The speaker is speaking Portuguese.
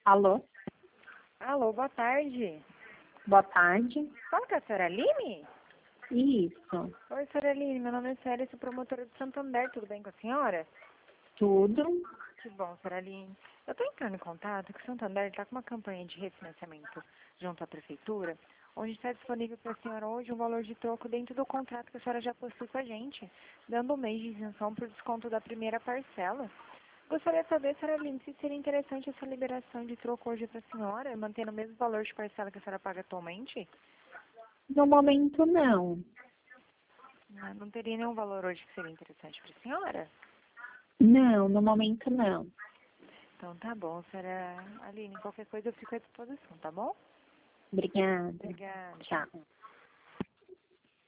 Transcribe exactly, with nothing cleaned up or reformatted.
Alô? Alô, boa tarde. Boa tarde. Fala com a senhora Aline? Isso. Oi, senhora Aline, meu nome é Célia, sou promotora de Santander, tudo bem com a senhora? Tudo? Que bom, senhora Aline. Eu estou entrando em contato que o Santander está com uma campanha de refinanciamento junto à prefeitura, onde está disponível para a senhora hoje um valor de troco dentro do contrato que a senhora já possui com a gente, dando um mês de isenção por desconto da primeira parcela. Gostaria de saber, senhora Aline, se seria interessante essa liberação de troco hoje para a senhora, mantendo o mesmo valor de parcela que a senhora paga atualmente? No momento, não. Ah, não teria nenhum valor hoje que seria interessante para a senhora? Não, no momento, não. Então tá bom, senhora Aline, qualquer coisa eu fico à disposição, tá bom? Obrigada. Obrigada. Tchau.